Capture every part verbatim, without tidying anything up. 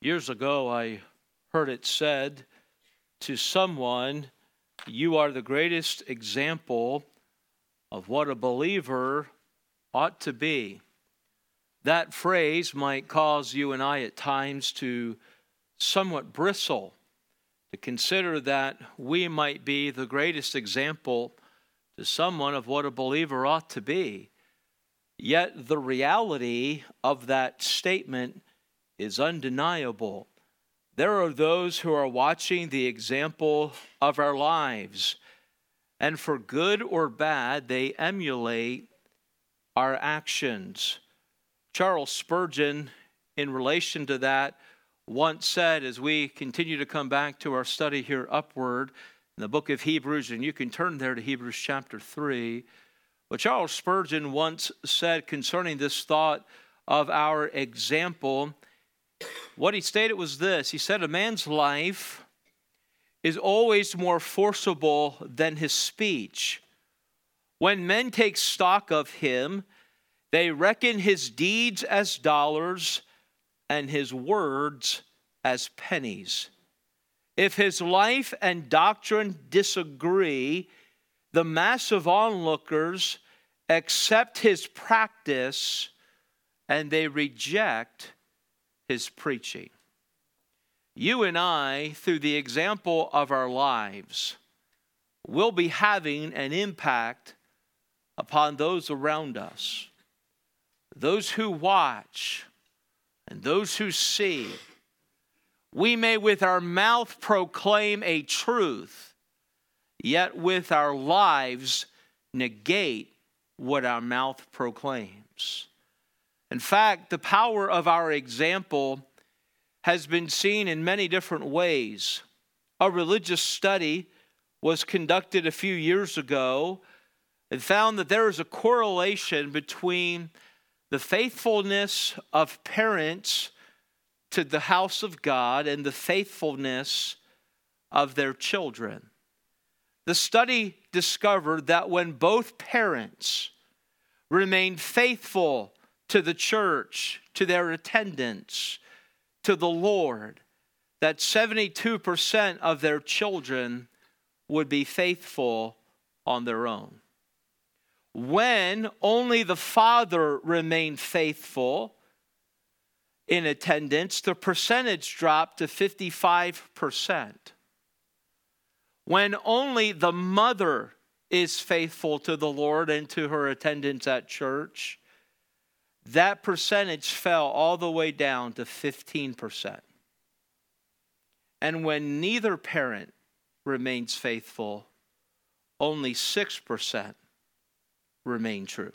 Years ago, I heard it said to someone, "You are the greatest example of what a believer ought to be." That phrase might cause you and I at times to somewhat bristle, to consider that we might be the greatest example to someone of what a believer ought to be. Yet the reality of that statement is undeniable. There are those who are watching the example of our lives, and for good or bad, they emulate our actions. Charles Spurgeon, in relation to that, once said, as we continue to come back to our study here upward in the book of Hebrews, and you can turn there to Hebrews chapter three, but Charles Spurgeon once said concerning this thought of our example, what he stated was this. He said, "A man's life is always more forcible than his speech. When men take stock of him, they reckon his deeds as dollars and his words as pennies. If his life and doctrine disagree, the mass of onlookers accept his practice and they reject his preaching." You and I, through the example of our lives, will be having an impact upon those around us. Those who watch and those who see. We may with our mouth proclaim a truth, yet with our lives negate what our mouth proclaims. In fact, the power of our example has been seen in many different ways. A religious study was conducted a few years ago and found that there is a correlation between the faithfulness of parents to the house of God and the faithfulness of their children. The study discovered that when both parents remained faithful to the church, to their attendance, to the Lord, that seventy-two percent of their children would be faithful on their own. When only the father remained faithful in attendance, the percentage dropped to fifty-five percent. When only the mother is faithful to the Lord and to her attendance at church, that percentage fell all the way down to fifteen percent. And when neither parent remains faithful, only six percent remain true.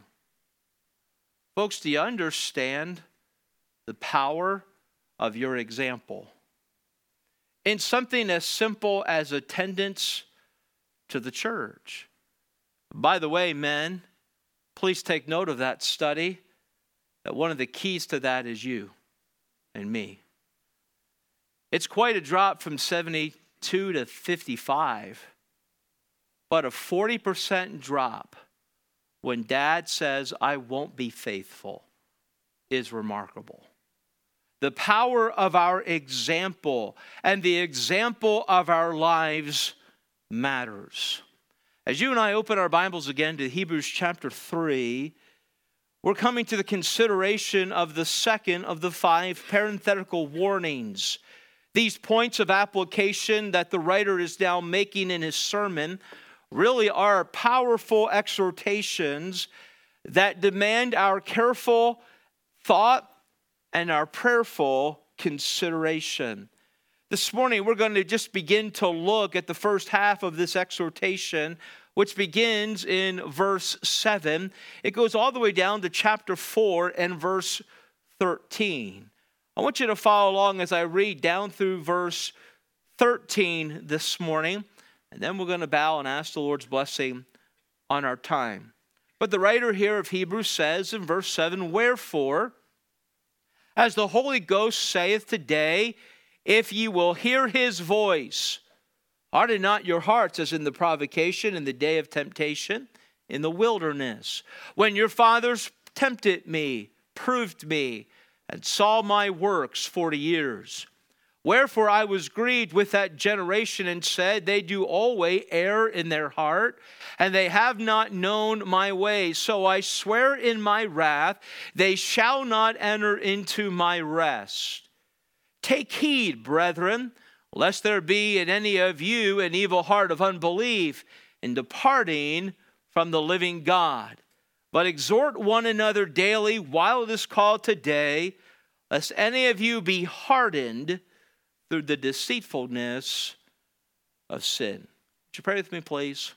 Folks, do you understand the power of your example? In something as simple as attendance to the church. By the way, men, please take note of that study, that one of the keys to that is you and me. It's quite a drop from seventy-two to fifty-five, but a forty percent drop when dad says, "I won't be faithful," is remarkable. The power of our example and the example of our lives matters. As you and I open our Bibles again to Hebrews chapter three, we're coming to the consideration of the second of the five parenthetical warnings. These points of application that the writer is now making in his sermon really are powerful exhortations that demand our careful thought and our prayerful consideration. This morning, we're going to just begin to look at the first half of this exhortation, which begins in verse seven. It goes all the way down to chapter four and verse thirteen. I want you to follow along as I read down through verse thirteen this morning, and then we're going to bow and ask the Lord's blessing on our time. But the writer here of Hebrews says in verse seven, "Wherefore, as the Holy Ghost saith today, if ye will hear his voice, harden not your hearts as in the provocation in the day of temptation in the wilderness, when your fathers tempted me, proved me, and saw my works forty years. Wherefore I was grieved with that generation and said, they do always err in their heart, and they have not known my ways. So I swear in my wrath, they shall not enter into my rest. Take heed, brethren, lest there be in any of you an evil heart of unbelief in departing from the living God. But exhort one another daily while it is called today, lest any of you be hardened through the deceitfulness of sin. Would you pray with me, please?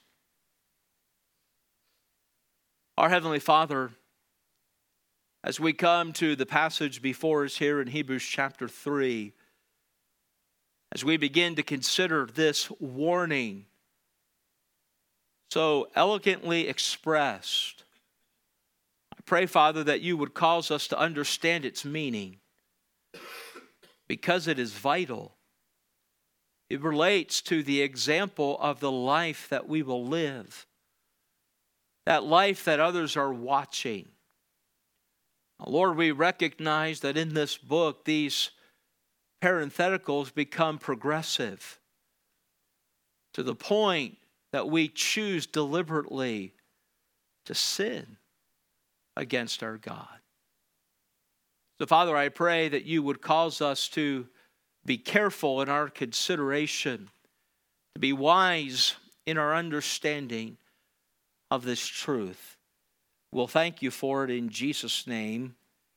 Our Heavenly Father, as we come to the passage before us here in Hebrews chapter three, as we begin to consider this warning so elegantly expressed, I pray, Father, that you would cause us to understand its meaning, because it is vital. It relates to the example of the life that we will live, that life that others are watching. Lord, we recognize that in this book, these parentheticals become progressive to the point that we choose deliberately to sin against our God. So, Father, I pray that you would cause us to be careful in our consideration, to be wise in our understanding of this truth. We'll thank you for it in Jesus' name.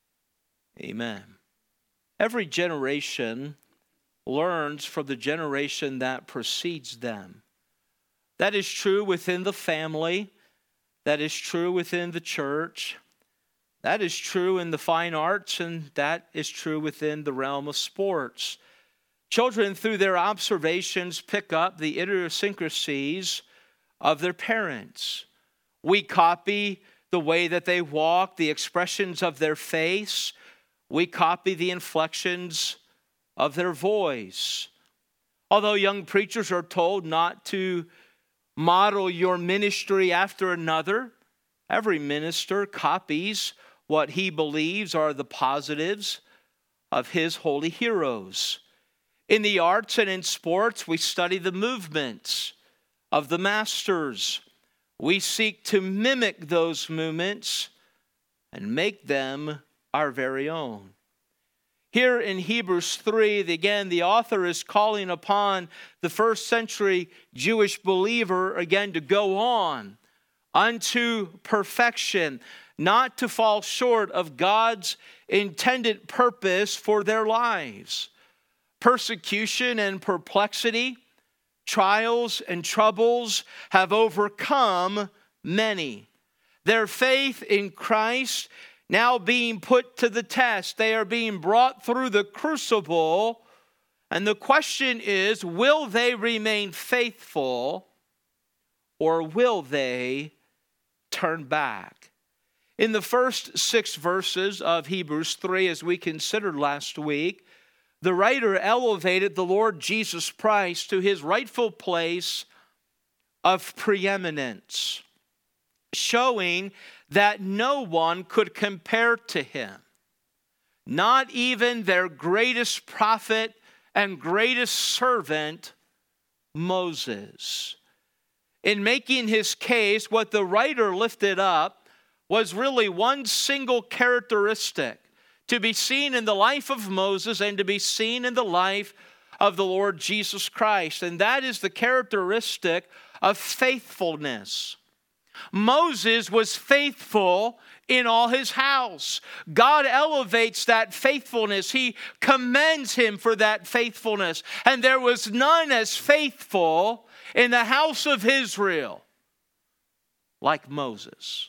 Amen. Every generation learns from the generation that precedes them. That is true within the family. That is true within the church. That is true in the fine arts, and that is true within the realm of sports. Children, through their observations, pick up the idiosyncrasies of their parents. We copy the way that they walk, the expressions of their face. We copy the inflections of their voice. Although young preachers are told not to model your ministry after another, every minister copies what he believes are the positives of his holy heroes. In the arts and in sports, we study the movements of the masters. We seek to mimic those movements and make them our very own. Here in Hebrews three, again, the author is calling upon the first century Jewish believer again to go on unto perfection, not to fall short of God's intended purpose for their lives. Persecution and perplexity, trials and troubles have overcome many. Their faith in Christ now being put to the test. They are being brought through the crucible. And the question is, will they remain faithful or will they turn back? In the first six verses of Hebrews three, as we considered last week, the writer elevated the Lord Jesus Christ to his rightful place of preeminence, showing that no one could compare to him, not even their greatest prophet and greatest servant, Moses. In making his case, what the writer lifted up was really one single characteristic to be seen in the life of Moses and to be seen in the life of the Lord Jesus Christ. And that is the characteristic of faithfulness. Moses was faithful in all his house. God elevates that faithfulness. He commends him for that faithfulness. And there was none as faithful in the house of Israel like Moses.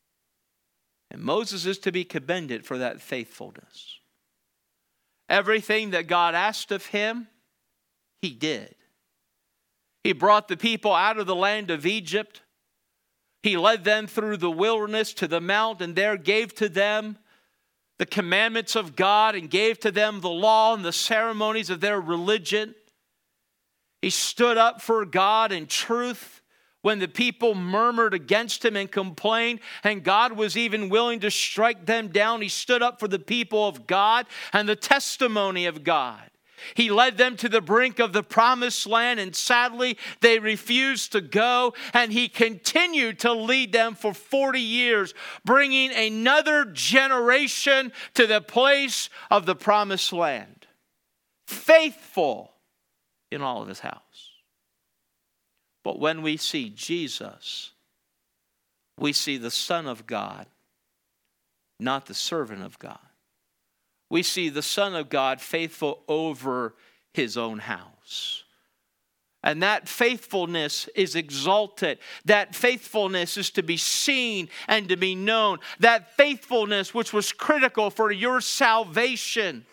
And Moses is to be commended for that faithfulness. Everything that God asked of him, he did. He brought the people out of the land of Egypt. He led them through the wilderness to the mount, and there gave to them the commandments of God and gave to them the law and the ceremonies of their religion. He stood up for God in truth when the people murmured against him and complained, and God was even willing to strike them down. He stood up for the people of God and the testimony of God. He led them to the brink of the promised land, and sadly, they refused to go. And he continued to lead them for forty years, bringing another generation to the place of the promised land. Faithful in all of his house. But when we see Jesus, we see the Son of God, not the servant of God. We see the Son of God faithful over his own house. And that faithfulness is exalted. That faithfulness is to be seen and to be known. That faithfulness which was critical for your salvation.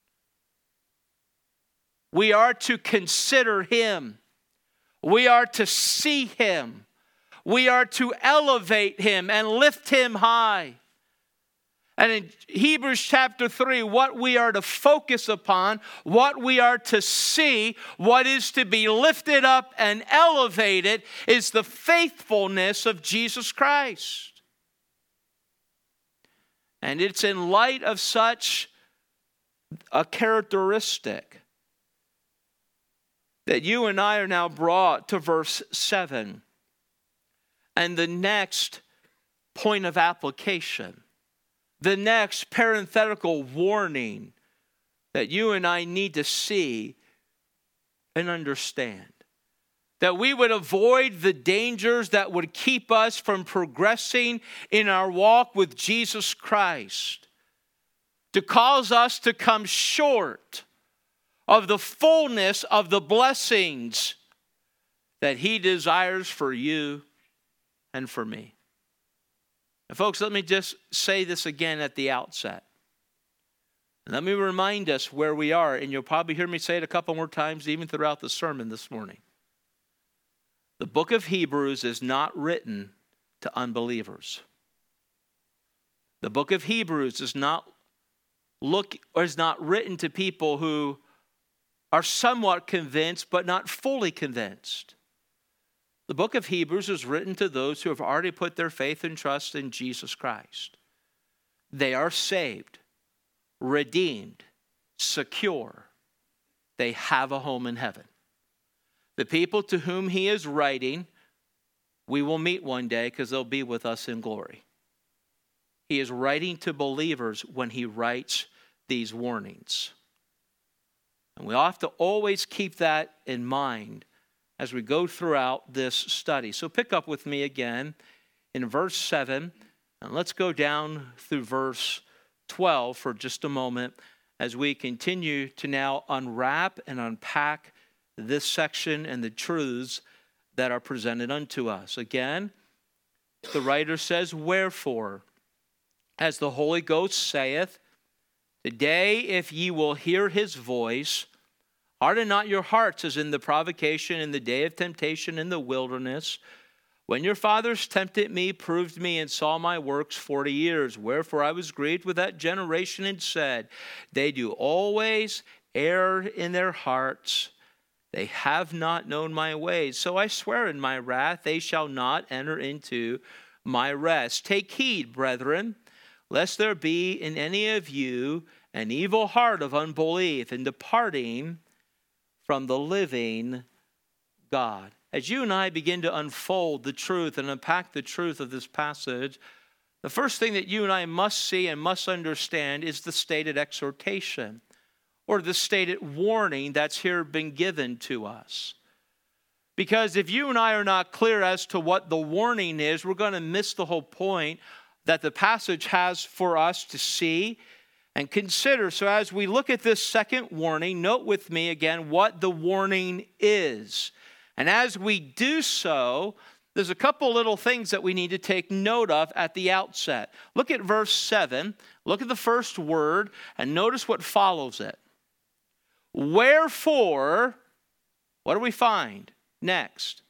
We are to consider him. We are to see him. We are to elevate him and lift him high. And in Hebrews chapter three, what we are to focus upon, what we are to see, what is to be lifted up and elevated is the faithfulness of Jesus Christ. And it's in light of such a characteristic that you and I are now brought to verse seven. And the next point of application. The next parenthetical warning that you and I need to see and understand. That we would avoid the dangers that would keep us from progressing in our walk with Jesus Christ. To cause us to come short of the fullness of the blessings that he desires for you and for me. And folks, let me just say this again at the outset. Let me remind us where we are, and you'll probably hear me say it a couple more times even throughout the sermon this morning. The book of Hebrews is not written to unbelievers. The book of Hebrews is not look or is not written to people who are somewhat convinced but not fully convinced. The book of Hebrews is written to those who have already put their faith and trust in Jesus Christ. They are saved, redeemed, secure. They have a home in heaven. The people to whom he is writing, we will meet one day because they'll be with us in glory. He is writing to believers when he writes these warnings. And we have to always keep that in mind as we go throughout this study. So pick up with me again in verse seven, and let's go down through verse twelve for just a moment as we continue to now unwrap and unpack this section and the truths that are presented unto us. Again, the writer says, "Wherefore, as the Holy Ghost saith, today if ye will hear his voice, harden not your hearts as in the provocation in the day of temptation in the wilderness, when your fathers tempted me, proved me, and saw my works forty years. Wherefore I was grieved with that generation and said, they do always err in their hearts. They have not known my ways. So I swear in my wrath, they shall not enter into my rest. Take heed, brethren, lest there be in any of you an evil heart of unbelief in departing from the living God." As you and I begin to unfold the truth and unpack the truth of this passage, the first thing that you and I must see and must understand is the stated exhortation or the stated warning that's here been given to us. Because if you and I are not clear as to what the warning is, we're going to miss the whole point that the passage has for us to see and consider. So as we look at this second warning, note with me again what the warning is. And as we do so, there's a couple little things that we need to take note of at the outset. Look at verse seven. Look at the first word and notice what follows it. Wherefore, what do we find next?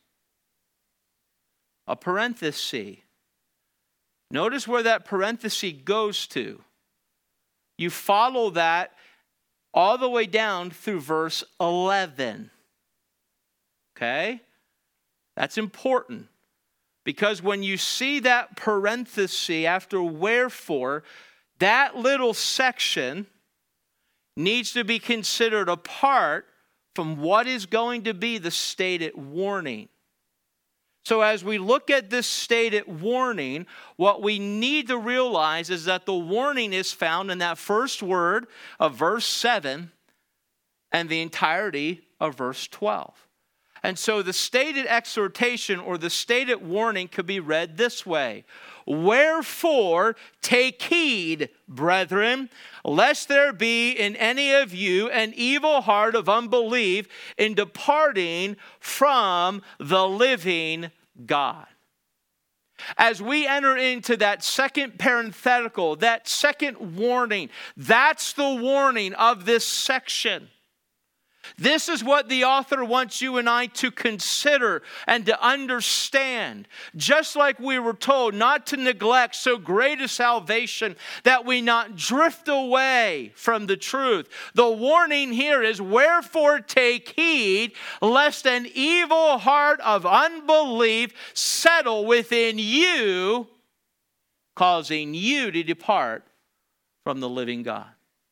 A parenthesis. Notice where that parenthesis goes to. You follow that all the way down through verse eleven. Okay? That's important. Because when you see that parenthesis after wherefore, that little section needs to be considered apart from what is going to be the stated warning. So as we look at this stated warning, what we need to realize is that the warning is found in that first word of verse seven and the entirety of verse twelve. And so the stated exhortation or the stated warning could be read this way. Wherefore, take heed, brethren, lest there be in any of you an evil heart of unbelief in departing from the living God. As we enter into that second parenthetical, that second warning, that's the warning of this section. This is what the author wants you and I to consider and to understand. Just like we were told not to neglect so great a salvation that we not drift away from the truth. The warning here is, wherefore take heed, lest an evil heart of unbelief settle within you, causing you to depart from the living God.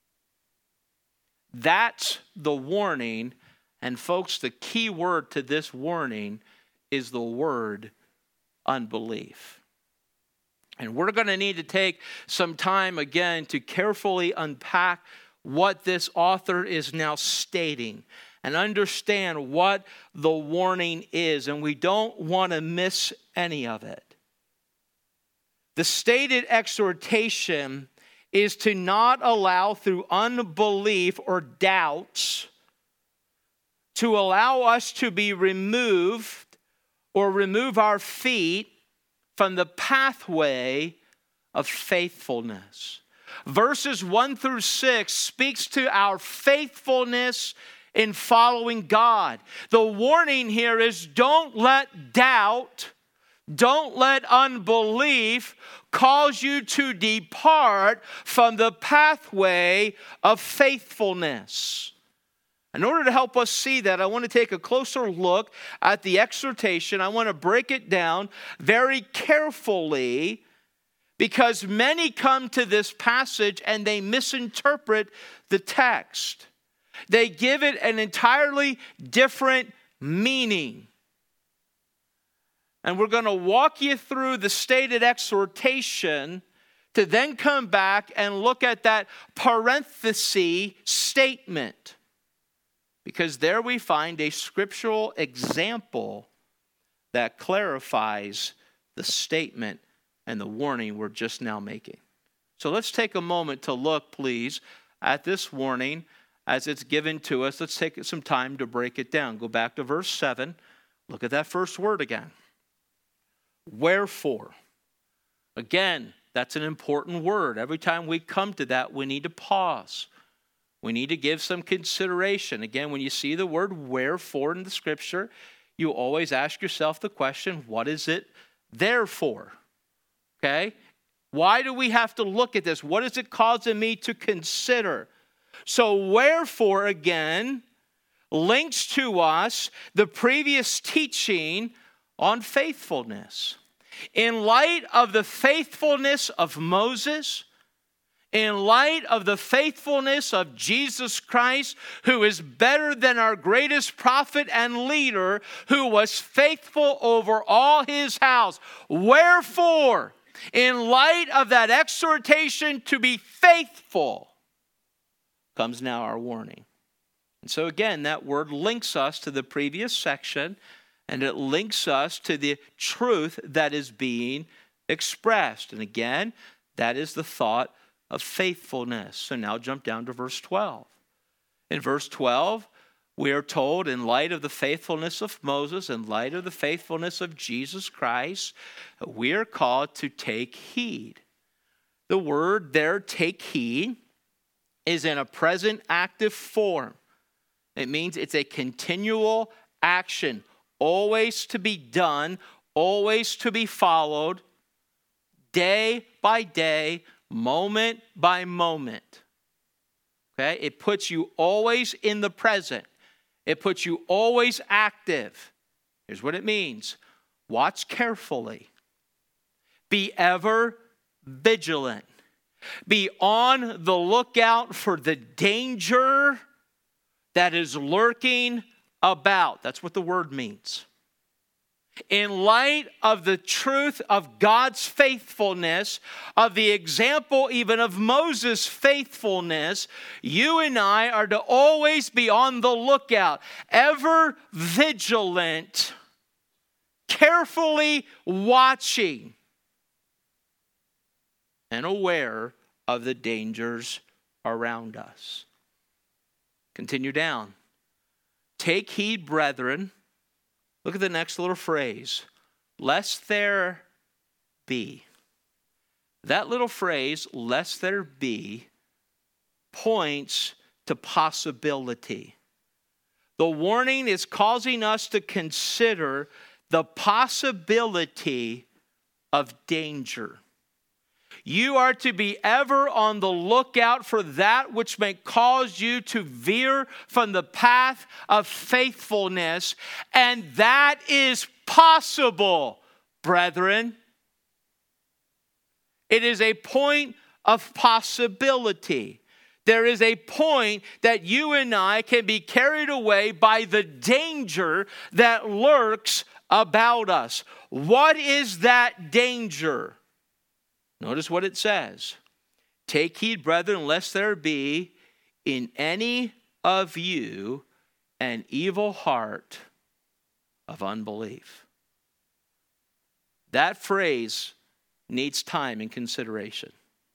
That's the warning. And folks, the key word to this warning is the word unbelief. And we're going to need to take some time again to carefully unpack what this author is now stating and understand what the warning is. And we don't want to miss any of it. The stated exhortation is to not allow through unbelief or doubts to allow us to be removed or remove our feet from the pathway of faithfulness. Verses one through six speaks to our faithfulness in following God. The warning here is don't let doubt, don't let unbelief cause you to depart from the pathway of faithfulness. In order to help us see that, I want to take a closer look at the exhortation. I want to break it down very carefully because many come to this passage and they misinterpret the text. They give it an entirely different meaning. And we're going to walk you through the stated exhortation to then come back and look at that parenthesis statement. Because there we find a scriptural example that clarifies the statement and the warning we're just now making. So let's take a moment to look, please, at this warning as it's given to us. Let's take some time to break it down. Go back to verse seven. Look at that first word again. Wherefore. Again, that's an important word. Every time we come to that, we need to pause. We need to give some consideration. Again, when you see the word wherefore in the scripture, you always ask yourself the question, what is it there for? Okay? Why do we have to look at this? What is it causing me to consider? So wherefore, again, links to us the previous teaching on faithfulness. In light of the faithfulness of Moses, in light of the faithfulness of Jesus Christ, who is better than our greatest prophet and leader, who was faithful over all his house. Wherefore, in light of that exhortation to be faithful, comes now our warning. And so again, that word links us to the previous section, and it links us to the truth that is being expressed. And again, that is the thought of faithfulness. So now jump down to verse twelve. In verse twelve, we are told, in light of the faithfulness of Moses, in light of the faithfulness of Jesus Christ, we are called to take heed. The word there, take heed, is in a present active form. It means it's a continual action, always to be done, always to be followed, day by day, moment by moment. Okay? It puts you always in the present. It puts you always active. Here's what it means. Watch carefully. Be ever vigilant. Be on the lookout for the danger that is lurking about. That's what the word means. In light of the truth of God's faithfulness, of the example even of Moses' faithfulness, you and I are to always be on the lookout, ever vigilant, carefully watching, and aware of the dangers around us. Continue down. Take heed, brethren. Look at the next little phrase. Lest there be. That little phrase, lest there be, points to possibility. The warning is causing us to consider the possibility of danger. You are to be ever on the lookout for that which may cause you to veer from the path of faithfulness. And that is possible, brethren. It is a point of possibility. There is a point that you and I can be carried away by the danger that lurks about us. What is that danger? Notice what it says. Take heed, brethren, lest there be in any of you an evil heart of unbelief. That phrase needs time and consideration.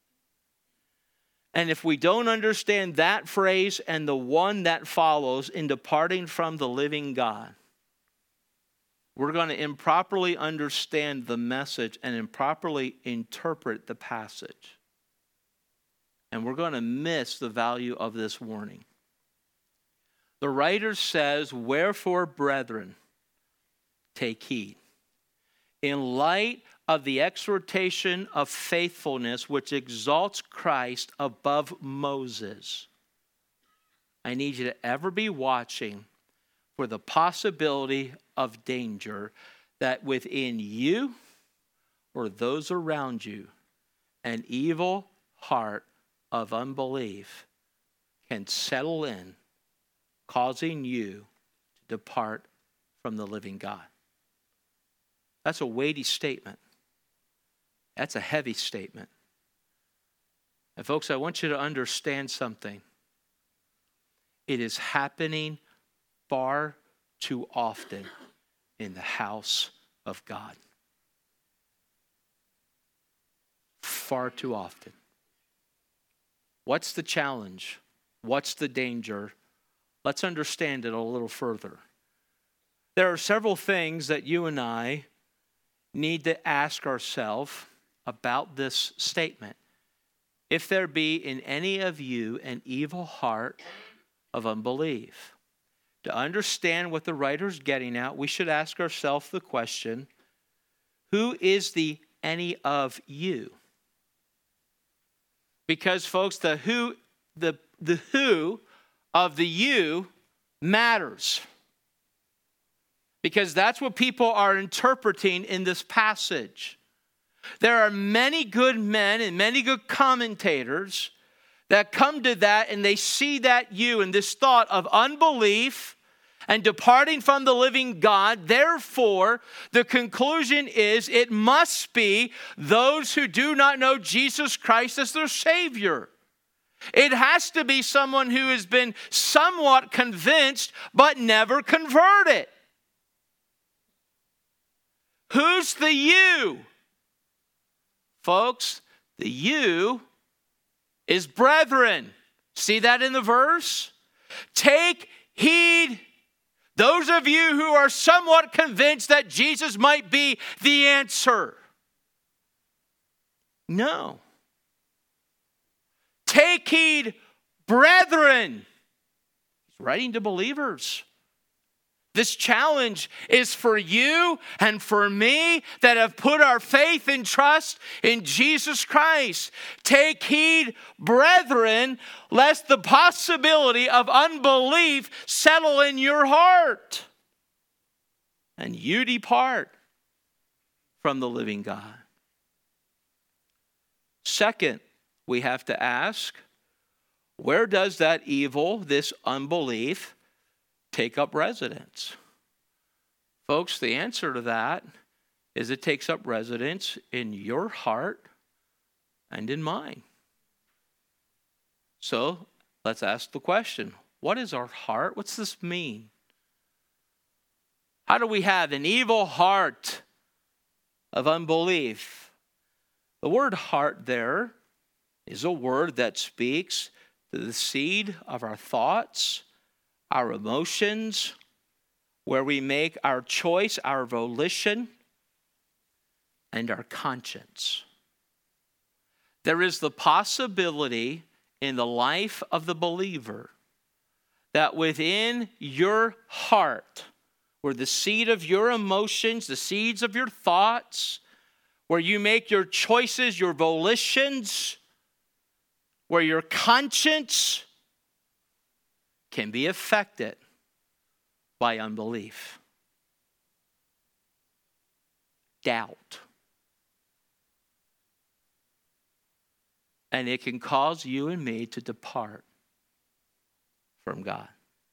And if we don't understand that phrase and the one that follows in departing from the living God, we're going to improperly understand the message and improperly interpret the passage. And we're going to miss the value of this warning. The writer says, wherefore, brethren, take heed. In light of the exhortation of faithfulness, which exalts Christ above Moses, I need you to ever be watching for the possibility of danger that within you or those around you, an evil heart of unbelief can settle in, causing you to depart from the living God. That's a weighty statement. That's a heavy statement. And folks, I want you to understand something. It is happening far too often in the house of God. Far too often. What's the challenge? What's the danger? Let's understand it a little further. There are several things that you and I need to ask ourselves about this statement. If there be in any of you an evil heart of unbelief. To understand what the writer's getting at, we should ask ourselves the question, who is the any of you? Because, folks, the who, the, the who of the you matters. Because that's what people are interpreting in this passage. There are many good men and many good commentators that come to that and they see that you and this thought of unbelief and departing from the living God. Therefore, the conclusion is it must be those who do not know Jesus Christ as their Savior. It has to be someone who has been somewhat convinced but never converted. Who's the you? Folks, the you is brethren. See that in the verse? Take heed, those of you who are somewhat convinced that Jesus might be the answer. No. Take heed, brethren. He's writing to believers. This challenge is for you and for me that have put our faith and trust in Jesus Christ. Take heed, brethren, lest the possibility of unbelief settle in your heart and you depart from the living God. Second, we have to ask, where does that evil, this unbelief, take up residence? Folks, the answer to that is it takes up residence in your heart and in mine. So let's ask the question, what is our heart? What's this mean? How do we have an evil heart of unbelief? The word heart there is a word that speaks to the seed of our thoughts, our emotions, where we make our choice, our volition, and our conscience. There is the possibility in the life of the believer that within your heart, where the seed of your emotions, the seeds of your thoughts, where you make your choices, your volitions, where your conscience can be affected by unbelief, doubt. And it can cause you and me to depart from God.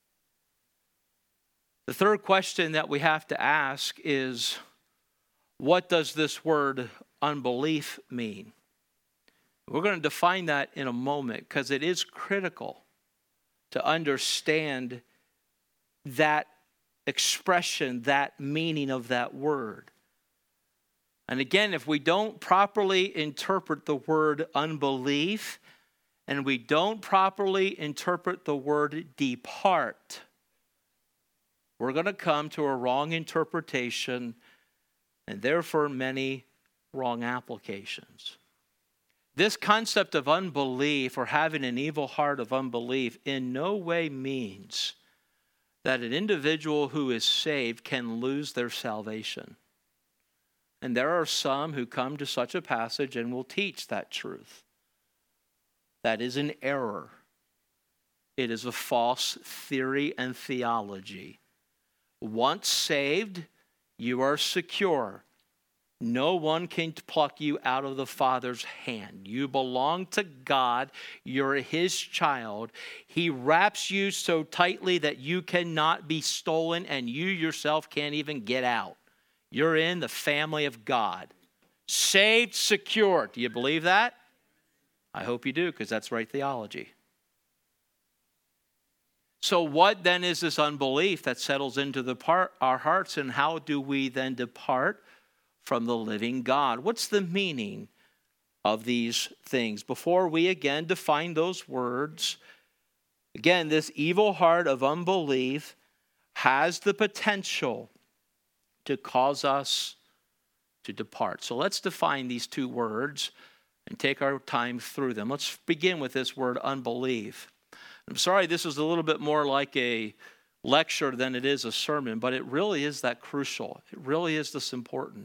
The third question that we have to ask is, what does this word unbelief mean? We're going to define that in a moment because it is critical to understand that expression, that meaning of that word. And again, if we don't properly interpret the word unbelief, and we don't properly interpret the word depart, we're going to come to a wrong interpretation and therefore many wrong applications. This concept of unbelief or having an evil heart of unbelief in no way means that an individual who is saved can lose their salvation. And there are some who come to such a passage and will teach that truth. That is an error. It is a false theory and theology. Once saved, you are secure. No one can pluck you out of the Father's hand. You belong to God. You're His child. He wraps you so tightly that you cannot be stolen and you yourself can't even get out. You're in the family of God. Saved, secure. Do you believe that? I hope you do, because that's right theology. So what then is this unbelief that settles into the part, our hearts, and how do we then depart from the living God? What's the meaning of these things? Before we again define those words, again, this evil heart of unbelief has the potential to cause us to depart. So let's define these two words and take our time through them. Let's begin with this word unbelief. I'm sorry this is a little bit more like a lecture than it is a sermon, but it really is that crucial. It really is this important.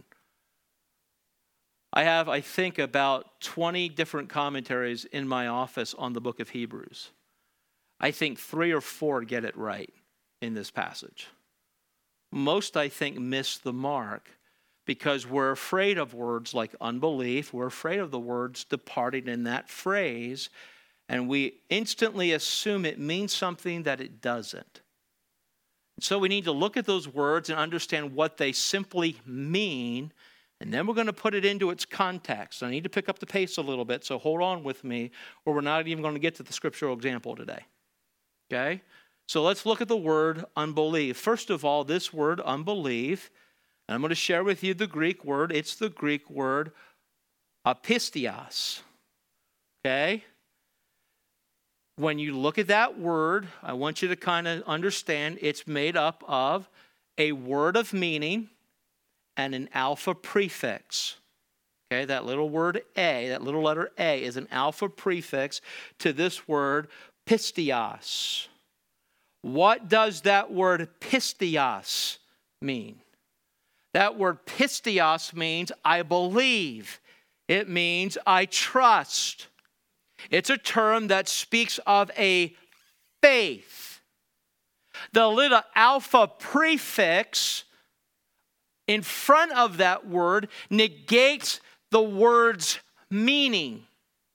I have, I think, about twenty different commentaries in my office on the book of Hebrews. I think three or four get it right in this passage. Most, I think, miss the mark because we're afraid of words like unbelief. We're afraid of the words departing in that phrase, and we instantly assume it means something that it doesn't. So we need to look at those words and understand what they simply mean, and then we're going to put it into its context. I need to pick up the pace a little bit, so hold on with me, or we're not even going to get to the scriptural example today. Okay? So let's look at the word unbelief. First of all, this word unbelief, and I'm going to share with you the Greek word. It's the Greek word apistios. Okay? When you look at that word, I want you to kind of understand it's made up of a word of meaning and an alpha prefix. Okay, that little word A, that little letter A is an alpha prefix to this word pistios. What does that word pistios mean? That word pistios means I believe. It means I trust. It's a term that speaks of a faith. The little alpha prefix in front of that word negates the word's meaning.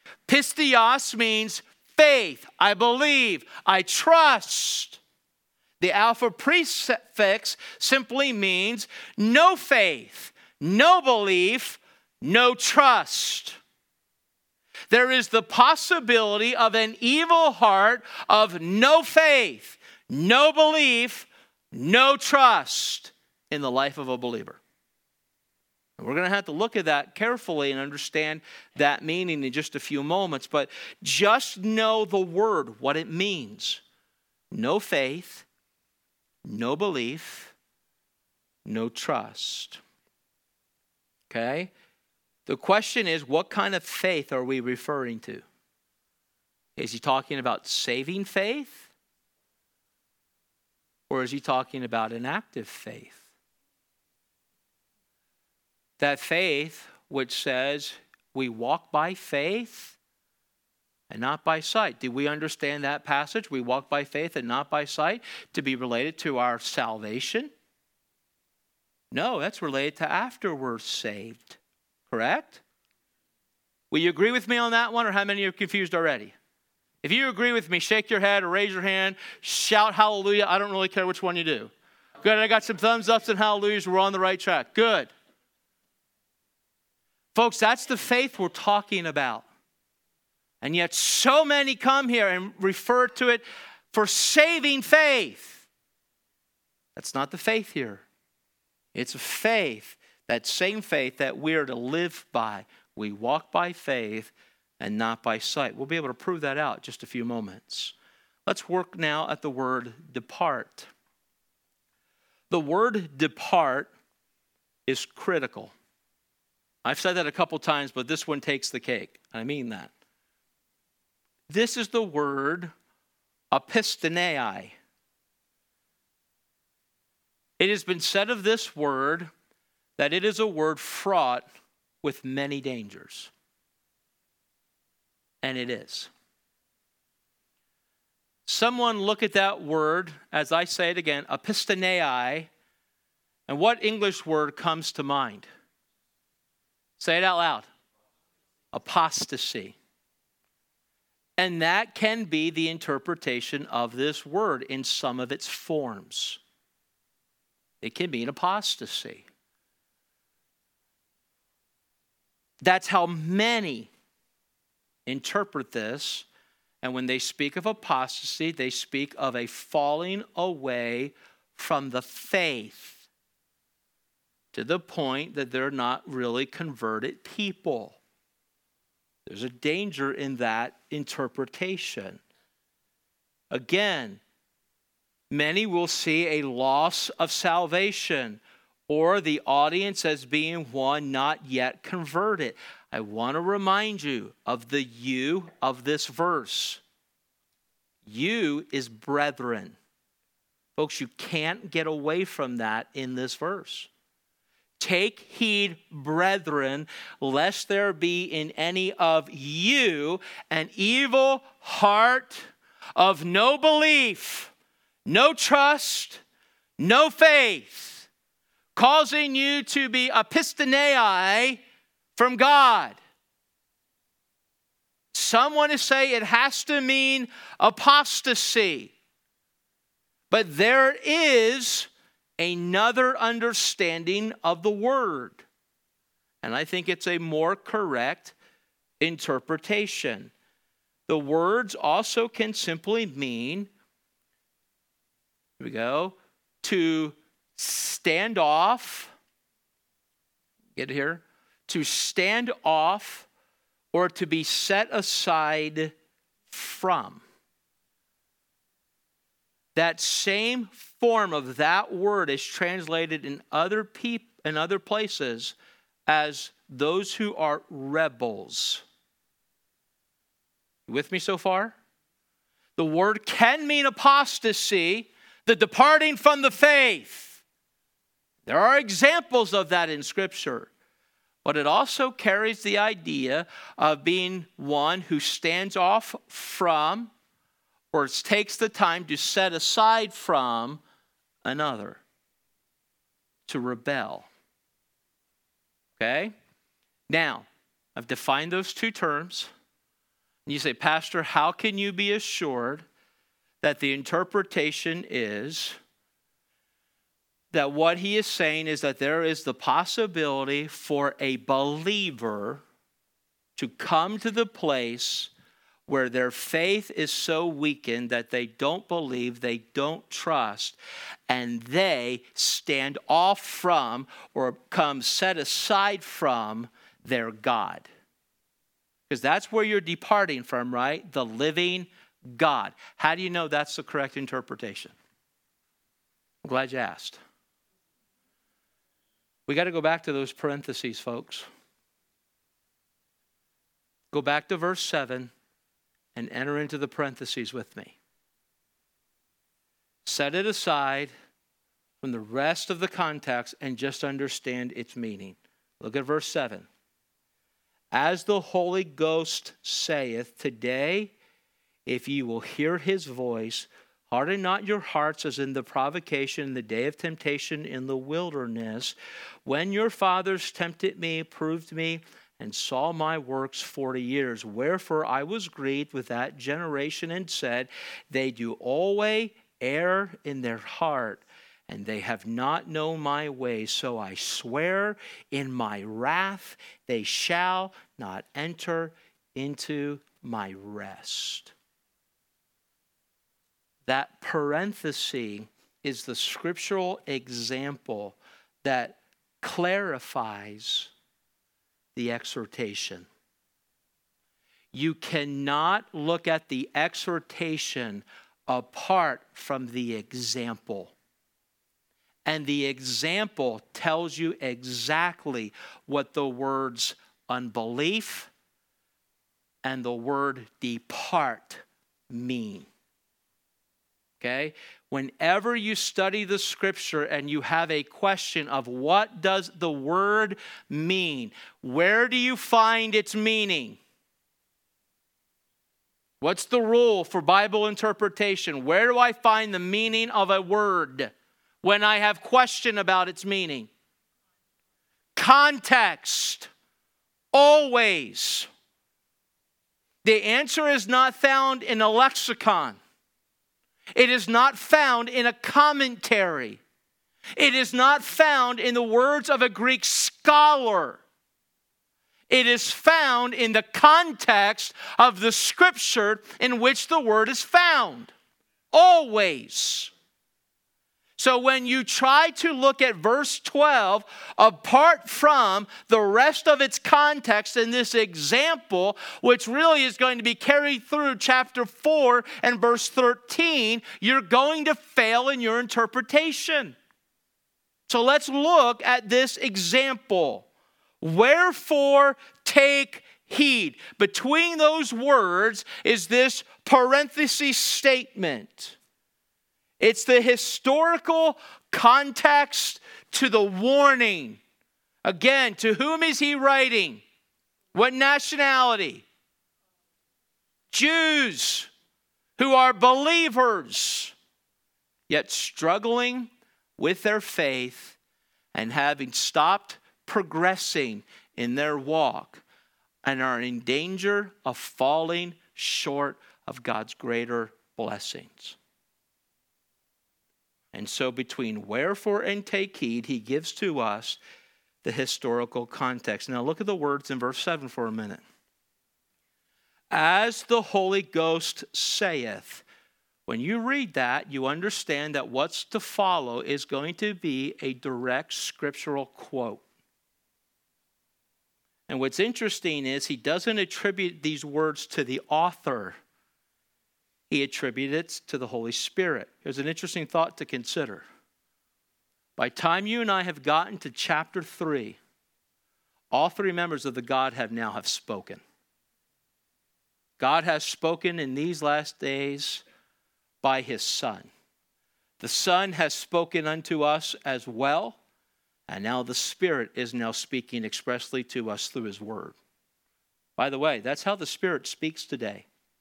Pistios means faith. I believe. I trust. The alpha prefix simply means no faith, no belief, no trust. There is the possibility of an evil heart of no faith, no belief, no trust in the life of a believer. And we're going to have to look at that carefully and understand that meaning in just a few moments. But just know the word, what it means. No faith, no belief, no trust. Okay? The question is, what kind of faith are we referring to? Is he talking about saving faith? Or is he talking about an active faith? That faith which says we walk by faith and not by sight. Do we understand that passage? We walk by faith and not by sight to be related to our salvation? No, that's related to after we're saved. Correct? Will you agree with me on that one, or how many are confused already? If you agree with me, shake your head or raise your hand, shout hallelujah. I don't really care which one you do. Good, I got some thumbs ups and hallelujahs. We're on the right track. Good. Folks, that's the faith we're talking about. And yet so many come here and refer to it for saving faith. That's not the faith here. It's a faith, that same faith that we are to live by. We walk by faith and not by sight. We'll be able to prove that out in just a few moments. Let's work now at the word depart. The word depart is critical. I've said that a couple times, but this one takes the cake. I mean that. This is the word epistemai. It has been said of this word that it is a word fraught with many dangers. And it is. Someone look at that word, as I say it again, epistemai, and what English word comes to mind? Say it out loud. Apostasy. And that can be the interpretation of this word in some of its forms. It can be an apostasy. That's how many interpret this. And when they speak of apostasy, they speak of a falling away from the faith to the point that they're not really converted people. There's a danger in that interpretation. Again, many will see a loss of salvation or the audience as being one not yet converted. I want to remind you of the you of this verse. You is brethren. Folks, you can't get away from that in this verse. Take heed, brethren, lest there be in any of you an evil heart of no belief, no trust, no faith, causing you to be epistemai from God. Some want to say it has to mean apostasy. But there is another understanding of the word. And I think it's a more correct interpretation. The words also can simply mean, here we go, to stand off. Get it here? To stand off or to be set aside from. That same form of that word is translated in other peop- in other places as those who are rebels. You with me so far? The word can mean apostasy, the departing from the faith. There are examples of that in Scripture. But it also carries the idea of being one who stands off from or takes the time to set aside from another, to rebel. Okay? Now, I've defined those two terms. You say, Pastor, how can you be assured that the interpretation is that what he is saying is that there is the possibility for a believer to come to the place where their faith is so weakened that they don't believe, they don't trust, and they stand off from or come set aside from their God? Because that's where you're departing from, right? The living God. How do you know that's the correct interpretation? I'm glad you asked. We got to go back to those parentheses, folks. Go back to verse seven and enter into the parentheses with me. Set it aside from the rest of the context and just understand its meaning. Look at verse seven. As the Holy Ghost saith, today, if ye will hear his voice, harden not your hearts as in the provocation in the day of temptation in the wilderness, when your fathers tempted me, proved me, and saw my works forty years. Wherefore I was grieved with that generation and said, they do always err in their heart, and they have not known my ways. So I swear in my wrath, they shall not enter into my rest. That parenthesis is the scriptural example that clarifies the exhortation. You cannot look at the exhortation apart from the example. And the example tells you exactly what the words unbelief and the word depart mean. Okay? Whenever you study the scripture and you have a question of what does the word mean, where do you find its meaning? What's the rule for Bible interpretation? Where do I find the meaning of a word when I have question about its meaning? Context. Always. The answer is not found in a lexicon. It is not found in a commentary. It is not found in the words of a Greek scholar. It is found in the context of the scripture in which the word is found. Always. So when you try to look at verse twelve, apart from the rest of its context in this example, which really is going to be carried through chapter four and verse thirteen, you're going to fail in your interpretation. So let's look at this example. Wherefore take heed. Between those words is this parenthesis statement. It's the historical context to the warning. Again, to whom is he writing? What nationality? Jews who are believers, yet struggling with their faith and having stopped progressing in their walk and are in danger of falling short of God's greater blessings. And so between wherefore and take heed, he gives to us the historical context. Now look at the words in verse seven for a minute. As the Holy Ghost saith. When you read that, you understand that what's to follow is going to be a direct scriptural quote. And what's interesting is he doesn't attribute these words to the author. He attributed it to the Holy Spirit. Here's an interesting thought to consider. By the time you and I have gotten to chapter three, all three members of the Godhead now have spoken. God has spoken in these last days by his Son. The Son has spoken unto us as well, and now the Spirit is now speaking expressly to us through his word. By the way, that's how the Spirit speaks today.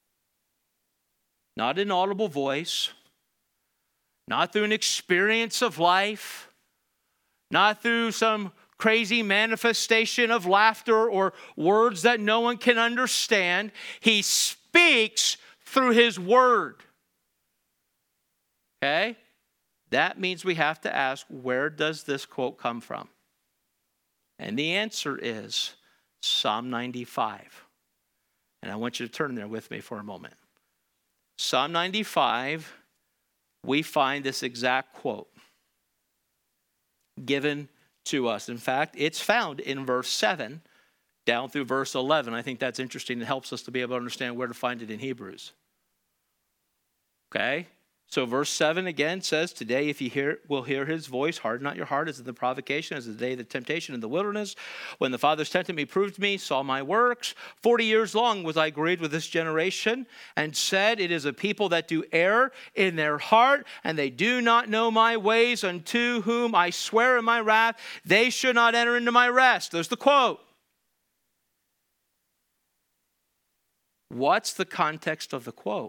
Not an audible voice, not through an experience of life, not through some crazy manifestation of laughter or words that no one can understand. He speaks through his word. Okay? That means we have to ask, where does this quote come from? And the answer is Psalm ninety-five. And I want you to turn there with me for a moment. Psalm ninety-five, we find this exact quote given to us. In fact, it's found in verse seven down through verse eleven. I think that's interesting. It helps us to be able to understand where to find it in Hebrews. Okay? So verse seven again says, today if you hear, will hear his voice, harden not your heart as in the provocation, as the day of the temptation in the wilderness. When the fathers tempted me, proved me, saw my works. Forty years long was I grieved with this generation, and said, it is a people that do err in their heart, and they do not know my ways, unto whom I swear in my wrath, they should not enter into my rest. There's the quote. What's the context of the quote?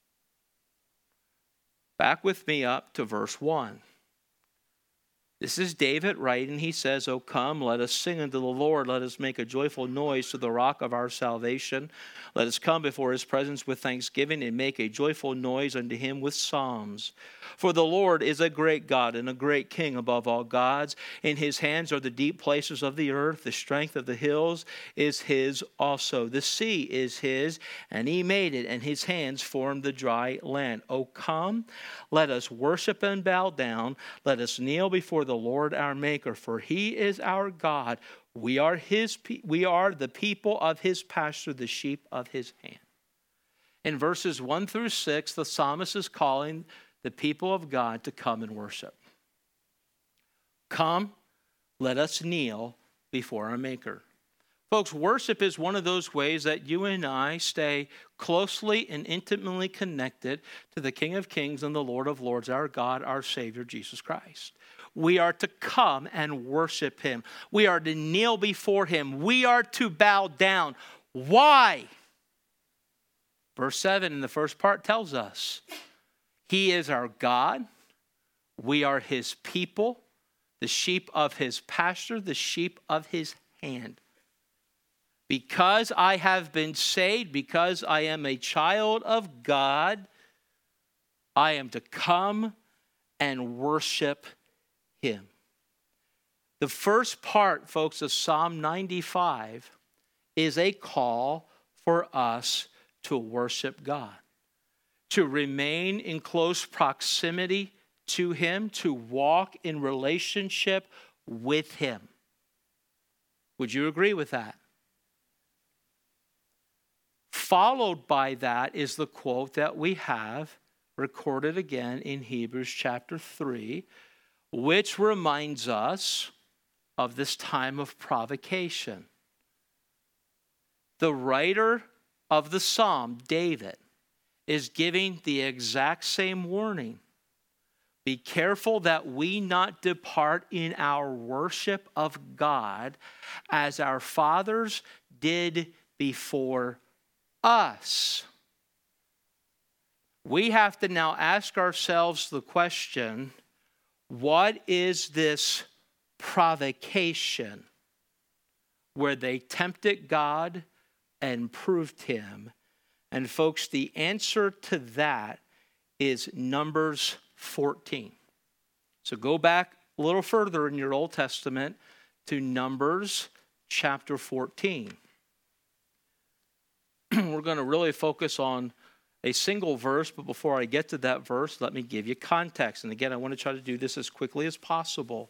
Back with me up to verse one. This is David writing. He says, O come, let us sing unto the Lord. Let us make a joyful noise to the rock of our salvation. Let us come before his presence with thanksgiving and make a joyful noise unto him with psalms. For the Lord is a great God and a great King above all gods. In his hands are the deep places of the earth. The strength of the hills is his also. The sea is his, and he made it, and his hands formed the dry land. O come, let us worship and bow down. Let us kneel before the Lord our Maker, for he is our God. We are his. We are the people of his pasture, the sheep of his hand. In verses one through six, the psalmist is calling the people of God to come and worship. Come, let us kneel before our Maker. Folks, worship is one of those ways that you and I stay closely and intimately connected to the King of Kings and the Lord of Lords, our God, our Savior, Jesus Christ. We are to come and worship him. We are to kneel before him. We are to bow down. Why? Verse seven in the first part tells us, he is our God. We are his people, the sheep of his pasture, the sheep of his hand. Because I have been saved, because I am a child of God, I am to come and worship him. The first part, folks, of Psalm ninety-five is a call for us to worship God, to remain in close proximity to him, to walk in relationship with him. Would you agree with that? Followed by that is the quote that we have recorded again in Hebrews chapter three, which reminds us of this time of provocation. The writer of the psalm, David, is giving the exact same warning. Be careful that we not depart in our worship of God as our fathers did before us. We have to now ask ourselves the question, what is this provocation where they tempted God and proved him? And folks, the answer to that is Numbers fourteen. So go back a little further in your Old Testament to Numbers chapter fourteen. We're going to really focus on a single verse, but before I get to that verse, let me give you context. And again, I want to try to do this as quickly as possible.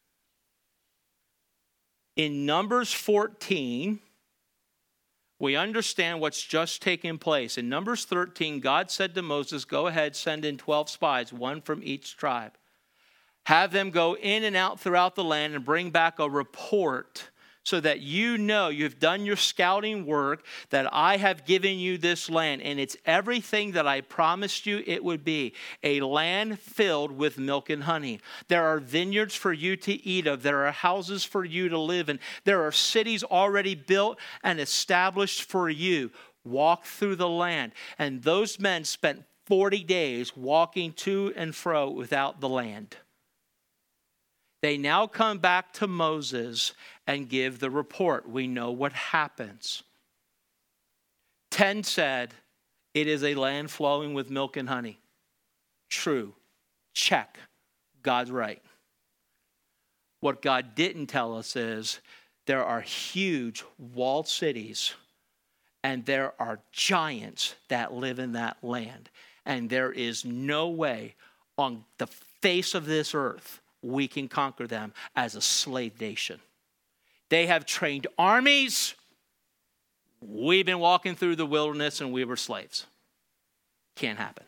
In Numbers fourteen, we understand what's just taken place. In Numbers thirteen, God said to Moses, go ahead, send in twelve spies, one from each tribe. Have them go in and out throughout the land and bring back a report so that you know you've done your scouting work, that I have given you this land. And it's everything that I promised you it would be, a land filled with milk and honey. There are vineyards for you to eat of. There are houses for you to live in. There are cities already built and established for you. Walk through the land. And those men spent forty days walking to and fro without the land. They now come back to Moses and give the report. We know what happens. Ten said, it is a land flowing with milk and honey. True. Check. God's right. What God didn't tell us is there are huge walled cities and there are giants that live in that land. And there is no way on the face of this earth we can conquer them as a slave nation. They have trained armies. We've been walking through the wilderness and we were slaves. Can't happen.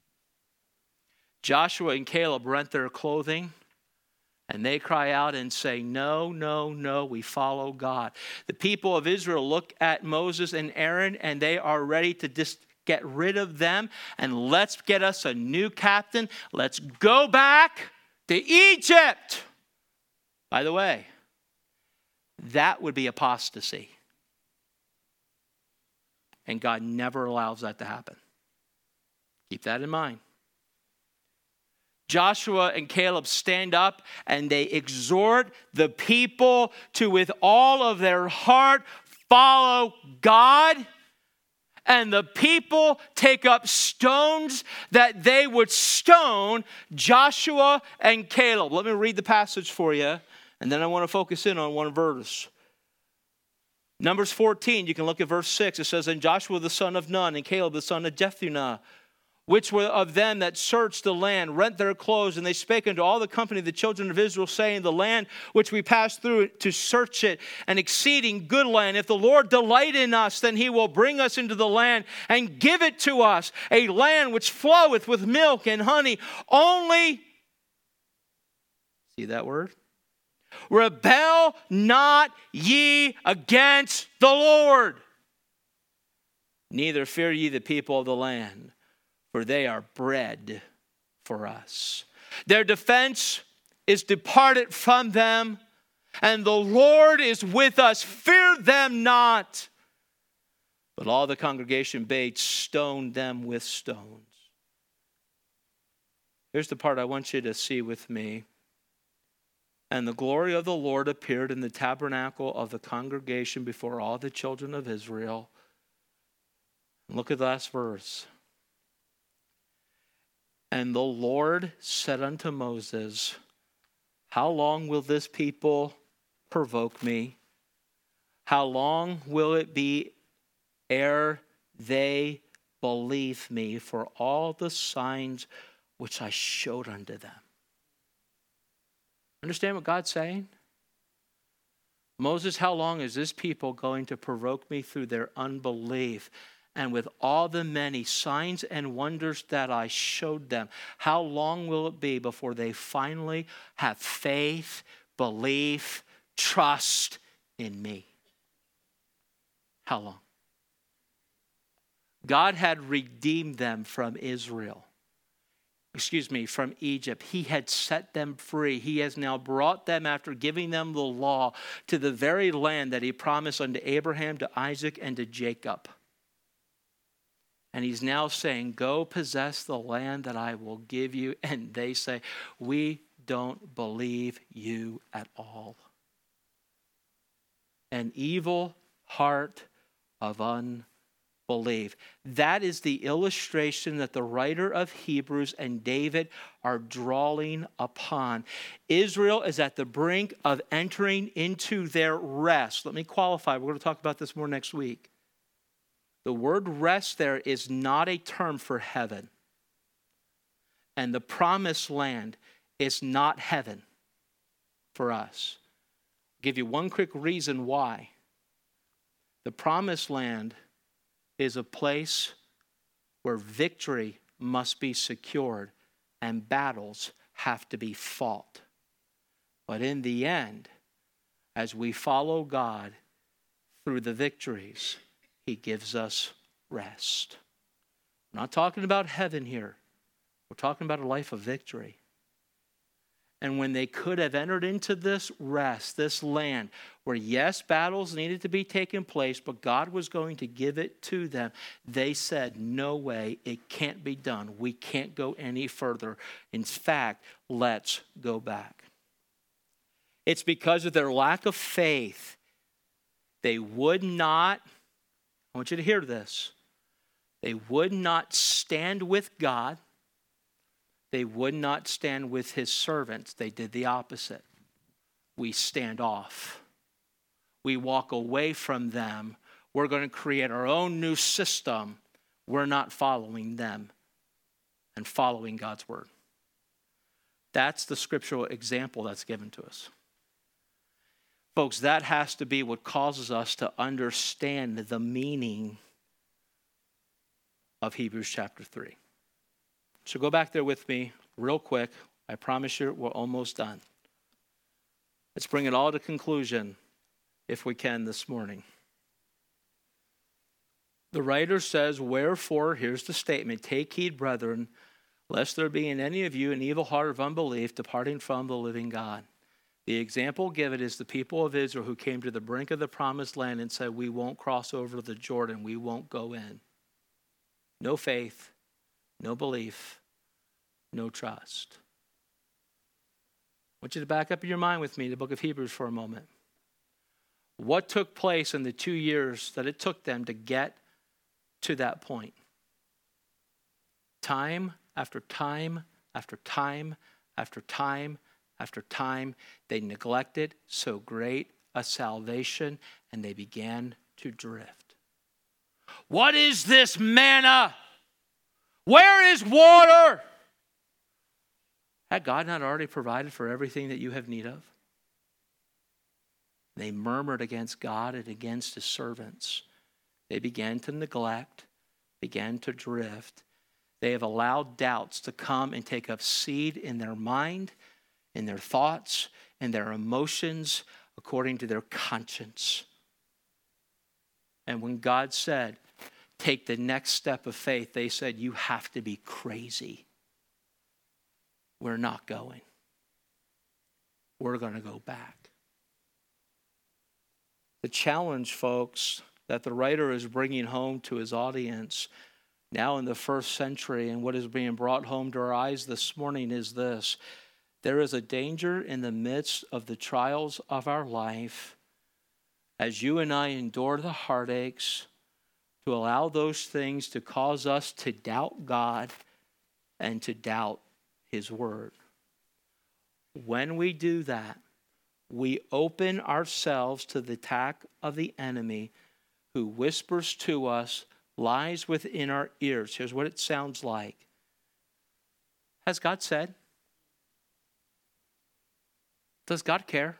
Joshua and Caleb rent their clothing and they cry out and say, no, no, no, we follow God. The people of Israel look at Moses and Aaron and they are ready to just get rid of them and let's get us a new captain. Let's go back to Egypt. By the way, that would be apostasy. And God never allows that to happen. Keep that in mind. Joshua and Caleb stand up and they exhort the people to, with all of their heart, follow God. And the people take up stones that they would stone Joshua and Caleb. Let me read the passage for you, and then I want to focus in on one verse. Numbers fourteen, you can look at verse six. It says, and Joshua the son of Nun and Caleb the son of Jephunneh, which were of them that searched the land, rent their clothes, and they spake unto all the company of the children of Israel, saying, the land which we passed through to search it, an exceeding good land. If the Lord delight in us, then he will bring us into the land and give it to us, a land which floweth with milk and honey. Only, see that word? Rebel not ye against the Lord, neither fear ye the people of the land, for they are bread for us. Their defense is departed from them, and the Lord is with us. Fear them not. But all the congregation bade stone them with stones. Here's the part I want you to see with me. And the glory of the Lord appeared in the tabernacle of the congregation before all the children of Israel. Look at the last verse. And the Lord said unto Moses, how long will this people provoke me? How long will it be ere they believe me for all the signs which I showed unto them? Understand what God's saying? Moses, how long is this people going to provoke me through their unbelief? And with all the many signs and wonders that I showed them, how long will it be before they finally have faith, belief, trust in me? How long? God had redeemed them from Israel. Excuse me, from Egypt. He had set them free. He has now brought them, after giving them the law, to the very land that he promised unto Abraham, to Isaac, and to Jacob. And he's now saying, go possess the land that I will give you. And they say, we don't believe you at all. An evil heart of unbelief. That is the illustration that the writer of Hebrews and David are drawing upon. Israel is at the brink of entering into their rest. Let me qualify. We're going to talk about this more next week. The word rest there is not a term for heaven. And the promised land is not heaven for us. I'll give you one quick reason why. The promised land is a place where victory must be secured and battles have to be fought. But in the end, as we follow God through the victories, he gives us rest. We're not talking about heaven here. We're talking about a life of victory. And when they could have entered into this rest, this land, where yes, battles needed to be taking place, but God was going to give it to them, they said, no way, it can't be done. We can't go any further. In fact, let's go back. It's because of their lack of faith. They would not, I want you to hear this, they would not stand with God. They would not stand with his servants. They did the opposite. We stand off. We walk away from them. We're going to create our own new system. We're not following them and following God's word. That's the scriptural example that's given to us. Folks, that has to be what causes us to understand the meaning of Hebrews chapter three. So go back there with me real quick. I promise you we're almost done. Let's bring it all to conclusion if we can this morning. The writer says, wherefore, here's the statement, take heed, brethren, lest there be in any of you an evil heart of unbelief, departing from the living God. The example given is the people of Israel who came to the brink of the promised land and said, we won't cross over the Jordan, we won't go in. No faith, no belief, no trust. I want you to back up in your mind with me the book of Hebrews for a moment. What took place in the two years that it took them to get to that point? Time after time after time after time after time, they neglected so great a salvation and they began to drift. What is this manna? Where is water? Had God not already provided for everything that you have need of? They murmured against God and against his servants. They began to neglect, began to drift. They have allowed doubts to come and take up seed in their mind, in their thoughts, in their emotions, according to their conscience. And when God said, take the next step of faith, they said, you have to be crazy. We're not going. We're going to go back. The challenge, folks, that the writer is bringing home to his audience now in the first century and what is being brought home to our eyes this morning is this. There is a danger in the midst of the trials of our life as you and I endure the heartaches to allow those things to cause us to doubt God and to doubt his word. When we do that, we open ourselves to the attack of the enemy who whispers to us, lies within our ears. Here's what it sounds like. Has God said? Does God care?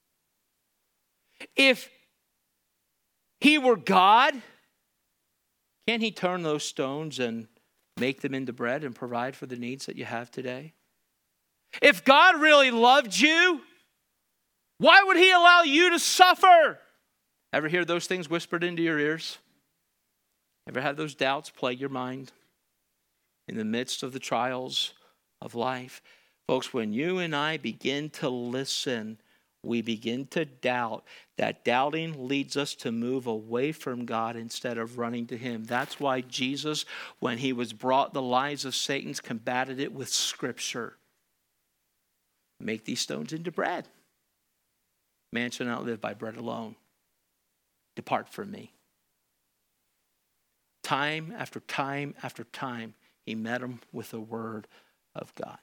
If he were God, can't he turn those stones and make them into bread and provide for the needs that you have today? If God really loved you, why would he allow you to suffer? Ever hear those things whispered into your ears? Ever had those doubts plague your mind in the midst of the trials of life? Folks, when you and I begin to listen, we begin to doubt. That doubting leads us to move away from God instead of running to him. That's why Jesus, when he was brought the lies of Satan, combated it with Scripture. Make these stones into bread. Man shall not live by bread alone. Depart from me. Time after time after time, he met him with the word of God.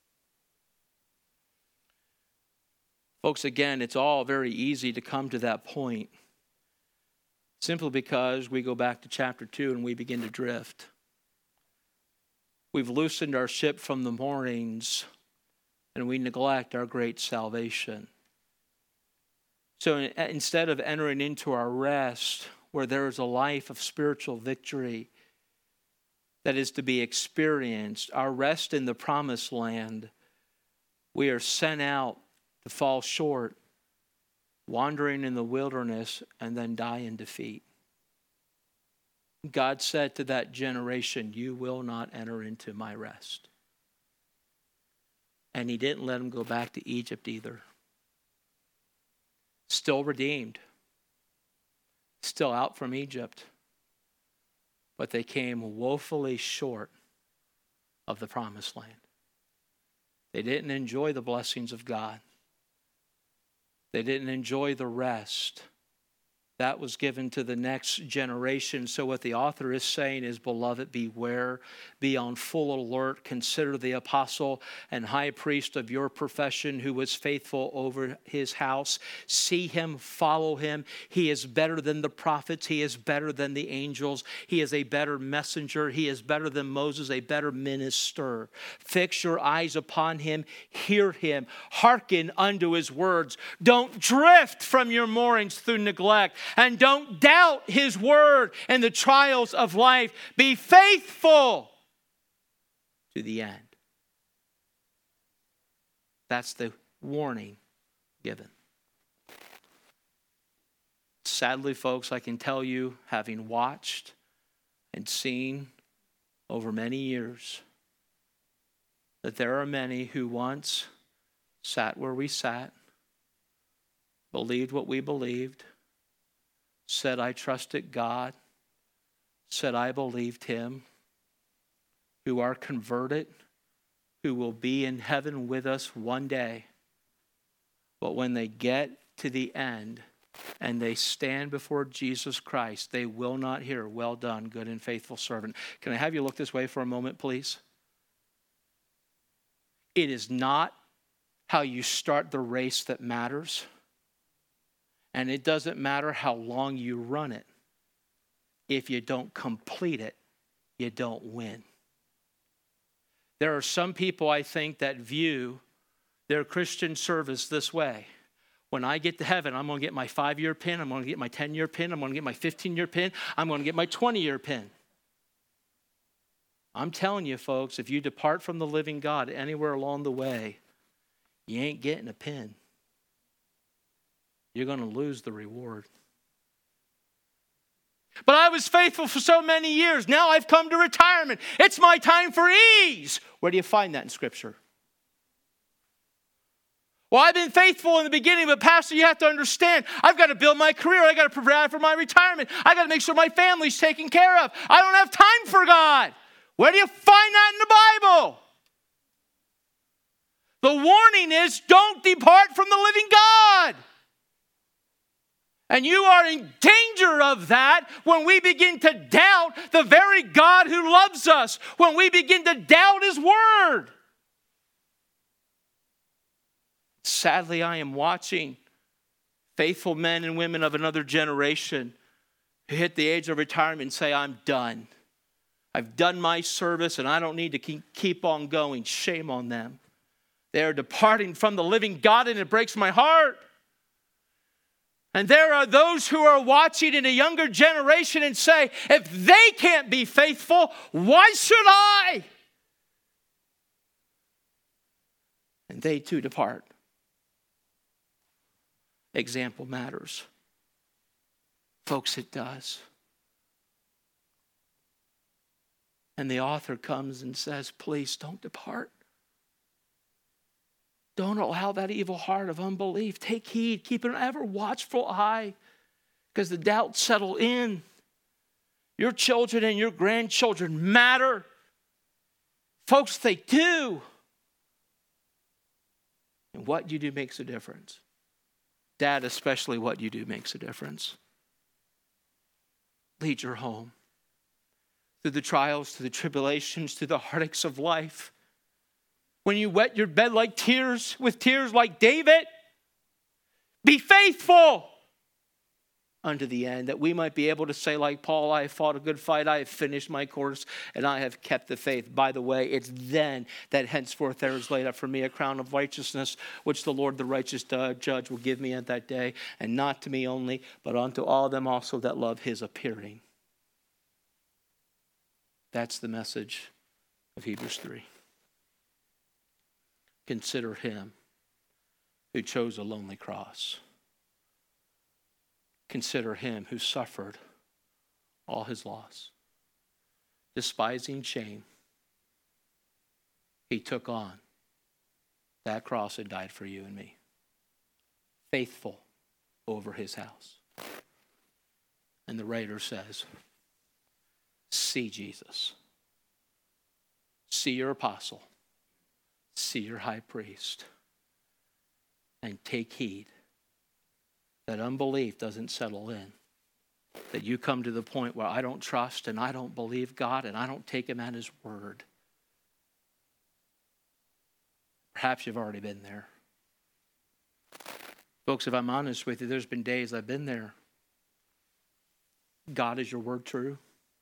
Folks, again, it's all very easy to come to that point simply because we go back to chapter two and we begin to drift. We've loosened our ship from the moorings and we neglect our great salvation. So instead of entering into our rest, where there is a life of spiritual victory that is to be experienced, our rest in the promised land, we are sent out to fall short, wandering in the wilderness, and then die in defeat. God said to that generation, you will not enter into my rest. And he didn't let them go back to Egypt either. Still redeemed. Still out from Egypt. But they came woefully short of the promised land. They didn't enjoy the blessings of God. They didn't enjoy the rest. That was given to the next generation. So what the author is saying is, beloved, beware, be on full alert. Consider the apostle and high priest of your profession who was faithful over his house. See him, follow him. He is better than the prophets. He is better than the angels. He is a better messenger. He is better than Moses, a better minister. Fix your eyes upon him. Hear him. Hearken unto his words. Don't drift from your moorings through neglect. And don't doubt his word in the trials of life. Be faithful to the end. That's the warning given. Sadly, folks, I can tell you, having watched and seen over many years, that there are many who once sat where we sat, believed what we believed, said, I trusted God, said, I believed him, who are converted, who will be in heaven with us one day. But when they get to the end and they stand before Jesus Christ, they will not hear, well done, good and faithful servant. Can I have you look this way for a moment, please? It is not how you start the race that matters. And it doesn't matter how long you run it. If you don't complete it, you don't win. There are some people, I think, that view their Christian service this way. When I get to heaven, I'm going to get my five-year pin. I'm going to get my ten-year pin. I'm going to get my fifteen-year pin. I'm going to get my twenty-year pin. I'm telling you, folks, if you depart from the living God anywhere along the way, you ain't getting a pin. You're going to lose the reward. But I was faithful for so many years. Now I've come to retirement. It's my time for ease. Where do you find that in Scripture? Well, I've been faithful in the beginning, but Pastor, you have to understand, I've got to build my career. I've got to provide for my retirement. I've got to make sure my family's taken care of. I don't have time for God. Where do you find that in the Bible? The warning is, don't depart from the living God. And you are in danger of that when we begin to doubt the very God who loves us, when we begin to doubt his word. Sadly, I am watching faithful men and women of another generation who hit the age of retirement and say, I'm done. I've done my service and I don't need to keep, keep on going. Shame on them. They are departing from the living God, and it breaks my heart. And there are those who are watching in a younger generation and say, if they can't be faithful, why should I? And they too depart. Example matters. Folks, it does. And the author comes and says, please don't depart. Don't allow that evil heart of unbelief. Take heed. Keep an ever watchful eye, because the doubts settle in. Your children and your grandchildren matter. Folks, they do. And what you do makes a difference. Dad, especially, what you do makes a difference. Lead your home through the trials, through the tribulations, through the heartaches of life. When you wet your bed like tears, with tears like David, be faithful unto the end, that we might be able to say like Paul, I have fought a good fight, I have finished my course, and I have kept the faith. By the way, it's then that henceforth there is laid up for me a crown of righteousness, which the Lord the righteous judge will give me at that day, and not to me only, but unto all them also that love his appearing. That's the message of Hebrews three. Consider him who chose a lonely cross. Consider him who suffered all his loss. Despising shame, he took on that cross and died for you and me. Faithful over his house. And the writer says, see Jesus. See your apostle. See your high priest, and take heed that unbelief doesn't settle in. That you come to the point where I don't trust and I don't believe God and I don't take him at his word. Perhaps you've already been there. Folks, if I'm honest with you, there's been days I've been there. God, is your word true?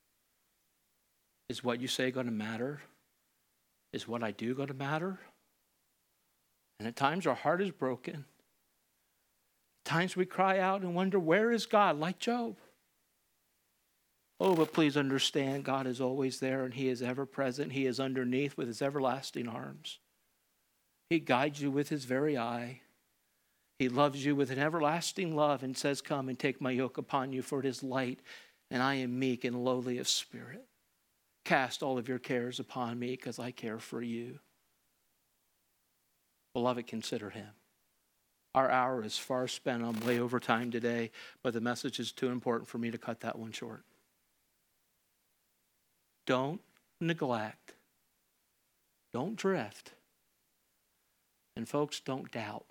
Is what you say going to matter? Is what I do going to matter? And at times our heart is broken. At times we cry out and wonder, where is God? Like Job. Oh, but please understand, God is always there and he is ever present. He is underneath with his everlasting arms. He guides you with his very eye. He loves you with an everlasting love and says, come and take my yoke upon you, for it is light, and I am meek and lowly of spirit. Cast all of your cares upon me, because I care for you. Beloved, consider him. Our hour is far spent. I'm way over time today, but the message is too important for me to cut that one short. Don't neglect. Don't drift. And folks, don't doubt.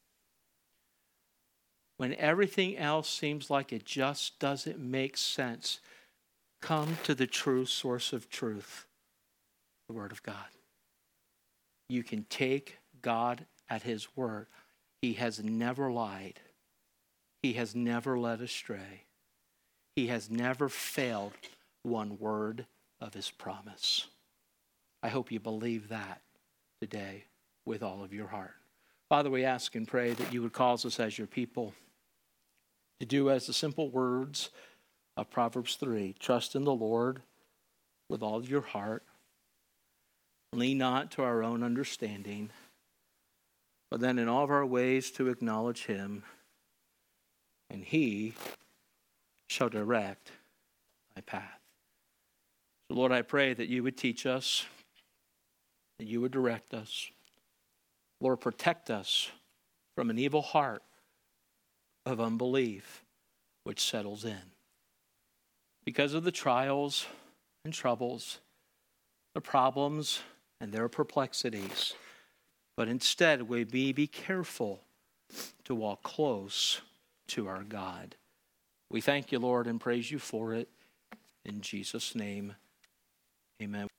When everything else seems like it just doesn't make sense, come to the true source of truth, the Word of God. You can take God at his word. He has never lied. He has never led astray. He has never failed one word of his promise. I hope you believe that today with all of your heart. Father, we ask and pray that you would cause us as your people to do as the simple words of Proverbs three. Trust in the Lord with all of your heart. Lean not to our own understanding, but then in all of our ways to acknowledge him, and he shall direct thy path. So Lord, I pray that you would teach us, that you would direct us. Lord, protect us from an evil heart of unbelief which settles in. Because of the trials and troubles, the problems and their perplexities, but instead we be, be careful to walk close to our God. We thank you, Lord, and praise you for it. In Jesus' name, amen.